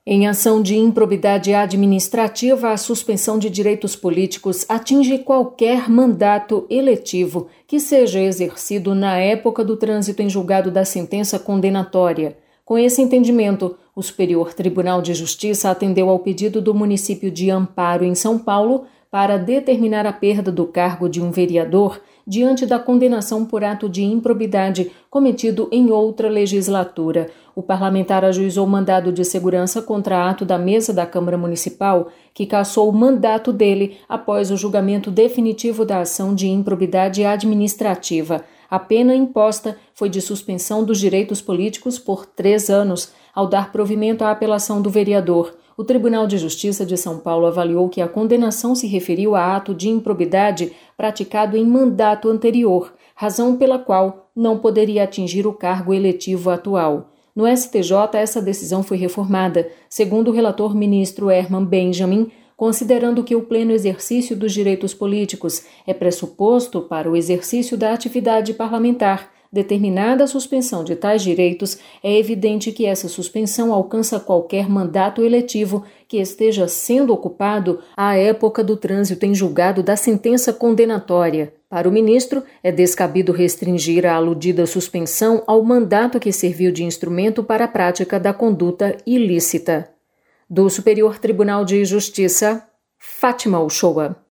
Em ação de improbidade administrativa, a suspensão de direitos políticos atinge qualquer mandato eletivo que seja exercido na época do trânsito em julgado da sentença condenatória. Com esse entendimento, o Superior Tribunal de Justiça atendeu ao pedido do município de Amparo, em São Paulo, para determinar a perda do cargo de um vereador diante da condenação por ato de improbidade cometido em outra legislatura. O parlamentar ajuizou mandado de segurança contra ato da mesa da Câmara Municipal, que cassou o mandato dele após o julgamento definitivo da ação de improbidade administrativa. A pena imposta foi de suspensão dos direitos políticos por 3 anos, ao dar provimento à apelação do vereador. O Tribunal de Justiça de São Paulo avaliou que a condenação se referiu a ato de improbidade praticado em mandato anterior, razão pela qual não poderia atingir o cargo eletivo atual. No STJ, essa decisão foi reformada, segundo o relator ministro Herman Benjamin, considerando que o pleno exercício dos direitos políticos é pressuposto para o exercício da atividade parlamentar. Determinada a suspensão de tais direitos, é evidente que essa suspensão alcança qualquer mandato eletivo que esteja sendo ocupado à época do trânsito em julgado da sentença condenatória. Para o ministro, é descabido restringir a aludida suspensão ao mandato que serviu de instrumento para a prática da conduta ilícita. Do Superior Tribunal de Justiça, Fátima Uchoa.